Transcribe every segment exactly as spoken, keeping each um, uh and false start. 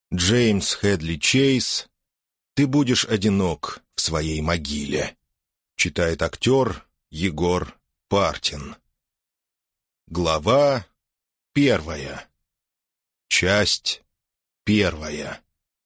Джеймс Хедли Чейз «Ты будешь одинок в своей могиле». Читает актер Егор Партин. Глава первая. Часть первая.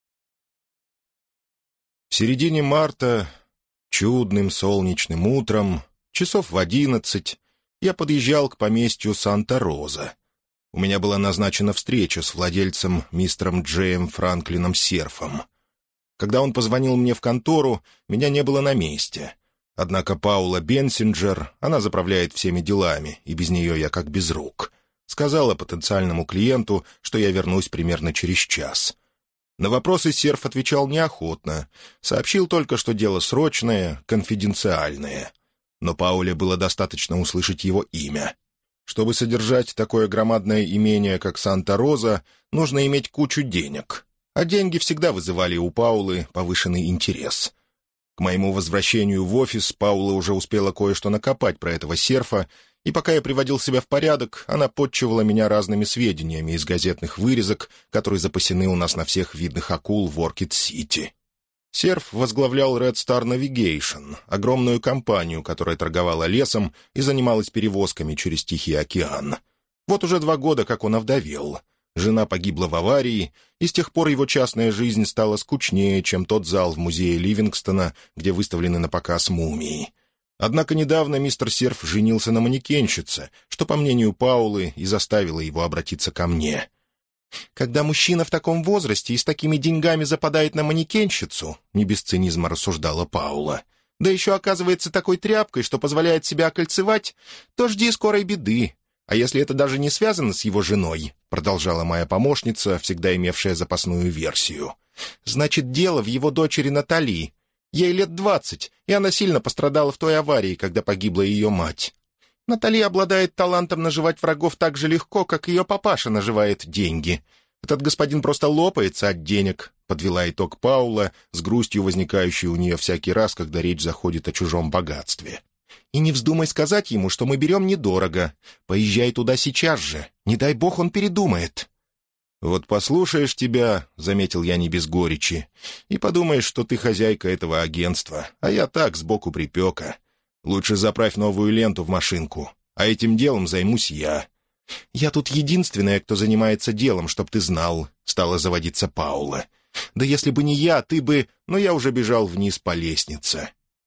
В середине марта, чудным солнечным утром, часов в одиннадцать, я подъезжал к поместью Санта-Роза. У меня была назначена встреча с владельцем мистером Джеем Франклином Серфом. Когда он позвонил мне в контору, меня не было на месте. Однако Паула Бенсинджер, она заправляет всеми делами, и без нее я как без рук, сказала потенциальному клиенту, что я вернусь примерно через час. На вопросы Серф отвечал неохотно, сообщил только, что дело срочное, конфиденциальное. Но Пауле было достаточно услышать его имя. Чтобы содержать такое громадное имение, как Санта-Роза, нужно иметь кучу денег. А деньги всегда вызывали у Паулы повышенный интерес. К моему возвращению в офис Паула уже успела кое-что накопать про этого Серфа, и пока я приводил себя в порядок, она подчивала меня разными сведениями из газетных вырезок, которые запасены у нас на всех видных акул в Оркид-Сити. Серф возглавлял Red Star Navigation, огромную компанию, которая торговала лесом и занималась перевозками через Тихий океан. Вот уже два года, как он овдовел. Жена погибла в аварии, и с тех пор его частная жизнь стала скучнее, чем тот зал в музее Ливингстона, где выставлены на показ мумии. Однако недавно мистер Серф женился на манекенщице, что, по мнению Паулы, и заставило его обратиться ко мне. «Когда мужчина в таком возрасте и с такими деньгами западает на манекенщицу», — не без цинизма рассуждала Паула, «да еще оказывается такой тряпкой, что позволяет себя окольцевать, то жди скорой беды. А если это даже не связано с его женой», — продолжала моя помощница, всегда имевшая запасную версию, «значит, дело в его дочери Натали. Ей лет двадцать, и она сильно пострадала в той аварии, когда погибла ее мать. Натали обладает талантом наживать врагов так же легко, как ее папаша наживает деньги. Этот господин просто лопается от денег», — подвела итог Паула, с грустью возникающей у нее всякий раз, когда речь заходит о чужом богатстве. «И не вздумай сказать ему, что мы берем недорого. Поезжай туда сейчас же. Не дай бог он передумает». «Вот послушаешь тебя», — заметил я не без горечи, «и подумаешь, что ты хозяйка этого агентства, а я так, сбоку припека. Лучше заправь новую ленту в машинку, а этим делом займусь я». «Я тут единственная, кто занимается делом, чтоб ты знал», — стала заводиться Паула. «Да если бы не я, ты бы...» Но я уже бежал вниз по лестнице.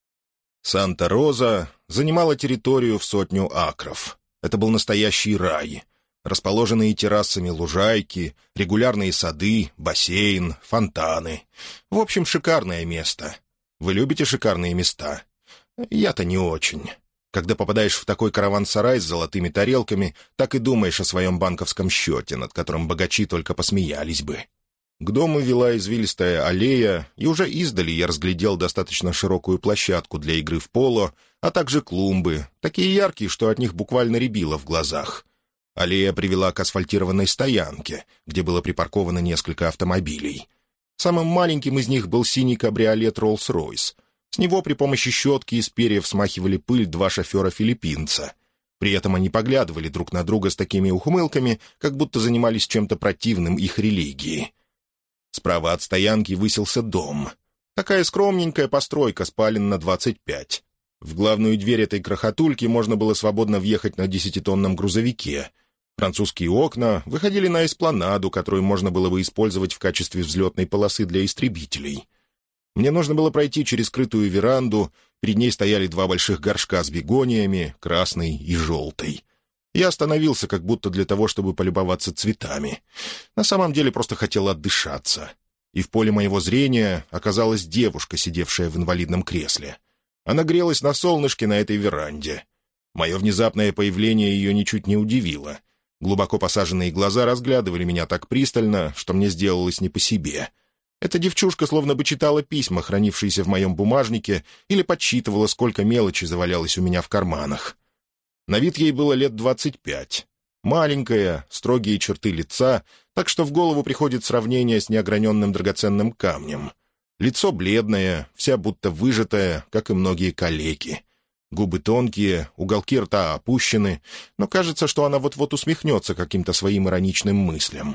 Санта-Роза занимала территорию в сотню акров. Это был настоящий рай. Расположенные террасами лужайки, регулярные сады, бассейн, фонтаны. В общем, шикарное место. Вы любите шикарные места? Я-то не очень. Когда попадаешь в такой караван-сарай с золотыми тарелками, так и думаешь о своем банковском счете, над которым богачи только посмеялись бы. К дому вела извилистая аллея, и уже издали я разглядел достаточно широкую площадку для игры в поло, а также клумбы, такие яркие, что от них буквально рябило в глазах. Аллея привела к асфальтированной стоянке, где было припарковано несколько автомобилей. Самым маленьким из них был синий кабриолет Роллс-Ройс. С него при помощи щетки из перьев смахивали пыль два шофера-филиппинца. При этом они поглядывали друг на друга с такими ухмылками, как будто занимались чем-то противным их религии. Справа от стоянки высился дом. Такая скромненькая постройка, спален на двадцать пять. В главную дверь этой крохотульки можно было свободно въехать на десятитонном грузовике. Французские окна выходили на эспланаду, которую можно было бы использовать в качестве взлетной полосы для истребителей. Мне нужно было пройти через скрытую веранду, перед ней стояли два больших горшка с бегониями, красный и желтый. Я остановился как будто для того, чтобы полюбоваться цветами. На самом деле просто хотел отдышаться. И в поле моего зрения оказалась девушка, сидевшая в инвалидном кресле. Она грелась на солнышке на этой веранде. Мое внезапное появление ее ничуть не удивило. Глубоко посаженные глаза разглядывали меня так пристально, что мне сделалось не по себе. Эта девчушка словно бы читала письма, хранившиеся в моем бумажнике, или подсчитывала, сколько мелочи завалялось у меня в карманах. На вид ей было лет двадцать пять. Маленькая, строгие черты лица, так что в голову приходит сравнение с неограненным драгоценным камнем. Лицо бледное, вся будто выжатое, как и многие калеки. Губы тонкие, уголки рта опущены, но кажется, что она вот-вот усмехнется каким-то своим ироничным мыслям.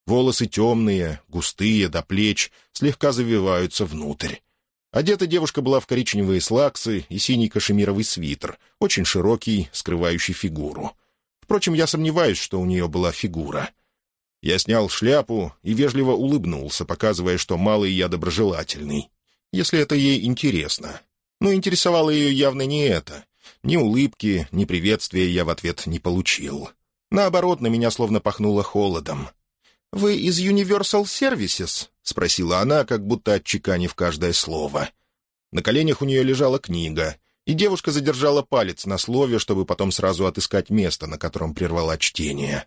Волосы темные, густые, до плеч, слегка завиваются внутрь. Одета девушка была в коричневые слаксы и синий кашемировый свитер, очень широкий, скрывающий фигуру. Впрочем, я сомневаюсь, что у нее была фигура. Я снял шляпу и вежливо улыбнулся, показывая, что малый я доброжелательный, если это ей интересно. Но интересовало ее явно не это. Ни улыбки, ни приветствия я в ответ не получил. Наоборот, на меня словно пахнуло холодом. «Вы из Universal Services?» — спросила она, как будто отчеканив каждое слово. На коленях у нее лежала книга, и девушка задержала палец на слове, чтобы потом сразу отыскать место, на котором прервала чтение.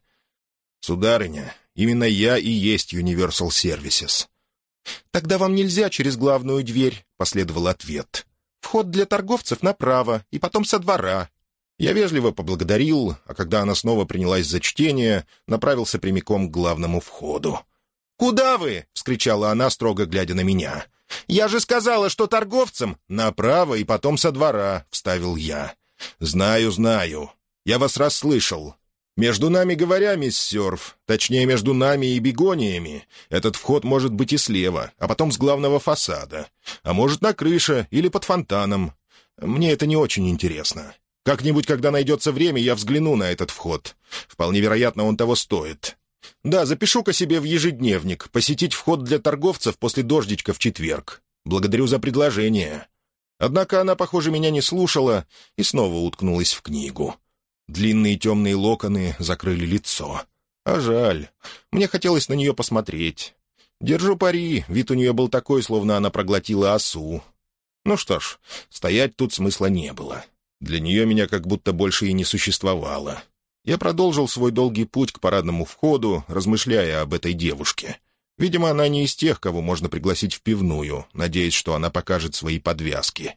«Сударыня, именно я и есть Universal Services». «Тогда вам нельзя через главную дверь», — последовал ответ. «Вход для торговцев направо, и потом со двора». Я вежливо поблагодарил, а когда она снова принялась за чтение, направился прямиком к главному входу. «Куда вы?» — вскричала она, строго глядя на меня. «Я же сказала, что торговцам направо и потом со двора», — вставил я. «Знаю, знаю. Я вас расслышал. Между нами говоря, мисс Сёрф, точнее, между нами и бегониями, этот вход может быть и слева, а потом с главного фасада, а может на крыше или под фонтаном. Мне это не очень интересно. Как-нибудь, когда найдется время, я взгляну на этот вход. Вполне вероятно, он того стоит. Да, запишу-ка себе в ежедневник посетить вход для торговцев после дождичка в четверг. Благодарю за предложение». Однако она, похоже, меня не слушала и снова уткнулась в книгу. Длинные темные локоны закрыли лицо. А жаль. Мне хотелось на нее посмотреть. Держу пари, вид у нее был такой, словно она проглотила осу. Ну что ж, стоять тут смысла не было. Для нее меня как будто больше и не существовало. Я продолжил свой долгий путь к парадному входу, размышляя об этой девушке. Видимо, она не из тех, кого можно пригласить в пивную, надеясь, что она покажет свои подвязки.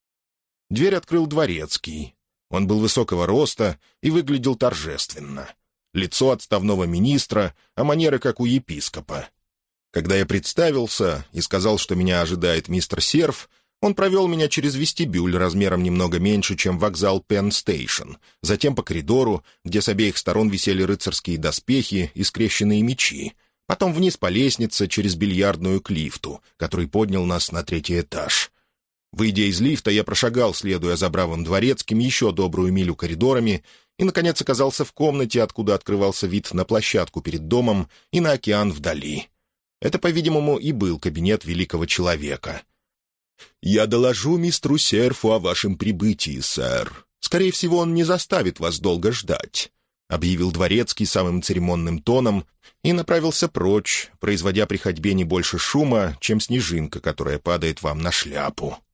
Дверь открыл дворецкий. Он был высокого роста и выглядел торжественно. Лицо отставного министра, а манеры как у епископа. Когда я представился и сказал, что меня ожидает мистер Серф, он провел меня через вестибюль размером немного меньше, чем вокзал Пенн-Стейшн, затем по коридору, где с обеих сторон висели рыцарские доспехи и скрещенные мечи, потом вниз по лестнице через бильярдную к лифту, который поднял нас на третий этаж. Выйдя из лифта, я прошагал, следуя за бравым дворецким, еще добрую милю коридорами и, наконец, оказался в комнате, откуда открывался вид на площадку перед домом и на океан вдали. Это, по-видимому, и был кабинет великого человека. «Я доложу мистеру Серфу о вашем прибытии, сэр. Скорее всего, он не заставит вас долго ждать», — объявил дворецкий самым церемонным тоном и направился прочь, производя при ходьбе не больше шума, чем снежинка, которая падает вам на шляпу.